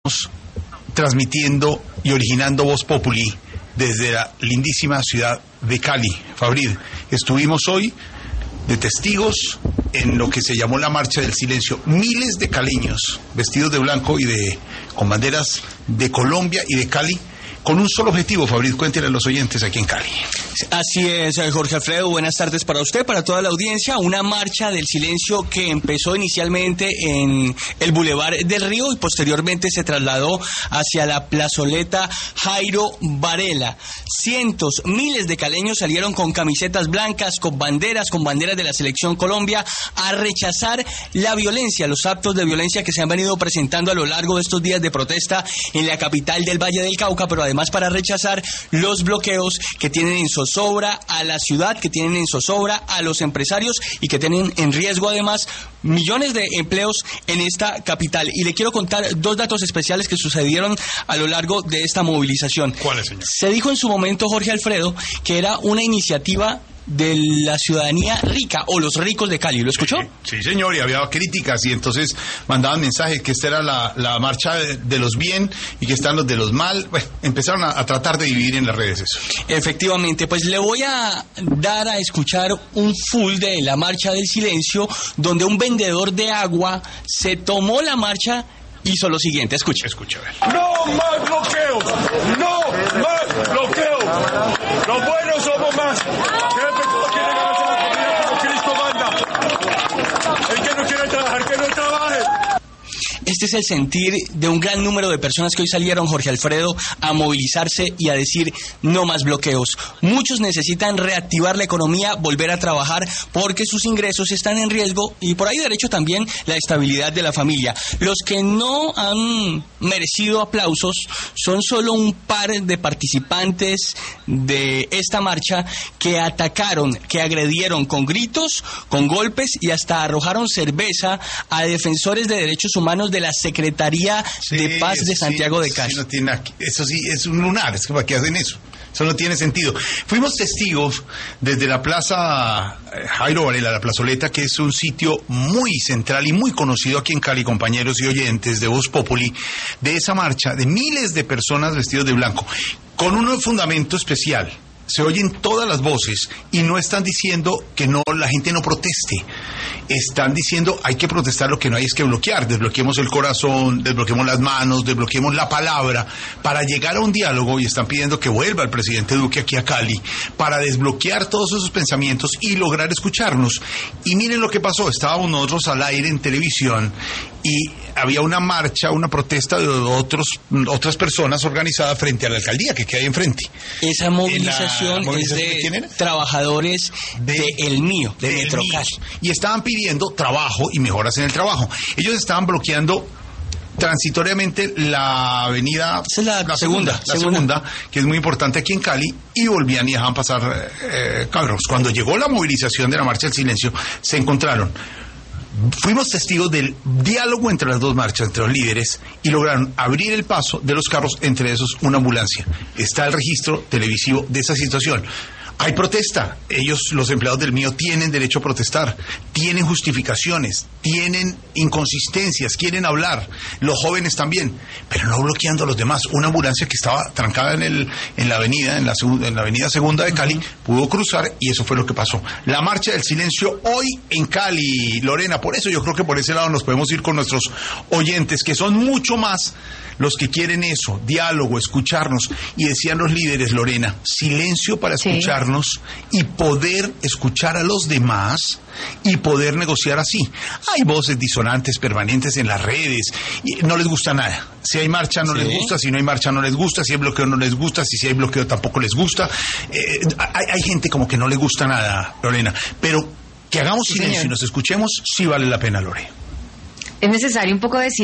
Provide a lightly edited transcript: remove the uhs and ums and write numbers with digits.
transmitiendo y originando Voz Populi desde la lindísima ciudad de Cali. Fabrid, estuvimos hoy de testigos en lo que se llamó la Marcha del Silencio. Miles de caleños vestidos de blanco y con banderas de Colombia y de Cali, con un solo objetivo. Fabrid, cuéntele a los oyentes aquí en Cali. Así es, Jorge Alfredo, buenas tardes para usted, para toda la audiencia. Una marcha del silencio que empezó inicialmente en el Boulevard del Río y posteriormente se trasladó hacia la plazoleta Jairo Varela. Cientos, miles de caleños salieron con camisetas blancas, con banderas de la Selección Colombia, a rechazar la violencia, los actos de violencia que se han venido presentando a lo largo de estos días de protesta en la capital del Valle del Cauca, pero además para rechazar los bloqueos que tienen en zozobra a la ciudad, que tienen en zozobra a los empresarios y que tienen en riesgo además millones de empleos en esta capital. Y le quiero contar dos datos especiales que sucedieron a lo largo de esta movilización. ¿Cuáles, señor? Se dijo en su momento, Jorge Alfredo, que era una iniciativa de la ciudadanía rica o los ricos de Cali. ¿Lo escuchó? Sí, señor, y había críticas y entonces mandaban mensajes que esta era la marcha de los bien y que están los de los mal. Bueno, empezaron a tratar de dividir en las redes eso. Efectivamente, pues le voy a dar a escuchar un full de la Marcha del Silencio, donde un vendedor de agua se tomó la marcha, hizo lo siguiente. Escucha, a ver. ¡No más bloqueos! ¡No más bloqueos! ¡Los buenos somos más! quiere ganarse la comida como Cristo manda. El que no quiere trabajar, que no trabaje. Este es el sentir de un gran número de personas que hoy salieron, Jorge Alfredo, a movilizarse y a decir no más bloqueos. Muchos necesitan reactivar la economía, volver a trabajar, porque sus ingresos están en riesgo y por ahí derecho también la estabilidad de la familia. Los que no han merecido aplausos son solo un par de participantes de esta marcha que atacaron, que agredieron con gritos, con golpes y hasta arrojaron cerveza a defensores de derechos humanos de la Secretaría de Paz de Santiago de Cali. Eso sí es un lunar, es que ¿para qué hacen eso? Eso no tiene sentido. Fuimos testigos desde la plaza Jairo Varela, la plazoleta, que es un sitio muy central y muy conocido aquí en Cali, compañeros y oyentes de Voz Populi, de esa marcha de miles de personas vestidos de blanco, con un fundamento especial. Se oyen todas las voces y no están diciendo que no, la gente no proteste. Están diciendo hay que protestar, lo que no hay es que bloquear. Desbloqueemos el corazón, desbloqueemos las manos, desbloqueemos la palabra para llegar a un diálogo, y están pidiendo que vuelva el presidente Duque aquí a Cali para desbloquear todos esos pensamientos y lograr escucharnos. Y miren lo que pasó, estábamos nosotros al aire en televisión y había una marcha, una protesta de otras personas organizadas frente a la alcaldía que queda ahí enfrente. Esa movilización es de trabajadores de El Mío, de Metrocal. Y estaban pidiendo trabajo y mejoras en el trabajo. Ellos estaban bloqueando transitoriamente la avenida, la segunda, que es muy importante aquí en Cali, y volvían y dejaban pasar carros. Cuando llegó la movilización de la Marcha del Silencio, se encontraron. Fuimos testigos del diálogo entre las dos marchas, entre los líderes, y lograron abrir el paso de los carros, entre esos una ambulancia. Está el registro televisivo de esa situación. Hay protesta. Ellos, los empleados del Mío, tienen derecho a protestar, tienen justificaciones, tienen inconsistencias, quieren hablar. Los jóvenes también, pero no bloqueando a los demás. Una ambulancia que estaba trancada en la avenida Segunda de Cali pudo cruzar, y eso fue lo que pasó. La Marcha del Silencio hoy en Cali, Lorena. Por eso yo creo que por ese lado nos podemos ir con nuestros oyentes, que son mucho más los que quieren eso, diálogo, escucharnos. Y decían los líderes, Lorena, silencio para escucharnos y poder escuchar a los demás y poder negociar así. Hay voces disonantes permanentes en las redes y no les gusta nada. Si hay marcha no les gusta, si no hay marcha no les gusta, si hay bloqueo no les gusta, si hay bloqueo tampoco les gusta. Hay gente como que no le gusta nada, Lorena, pero que hagamos silencio y nos escuchemos sí vale la pena, Lore. Es necesario un poco de silencio.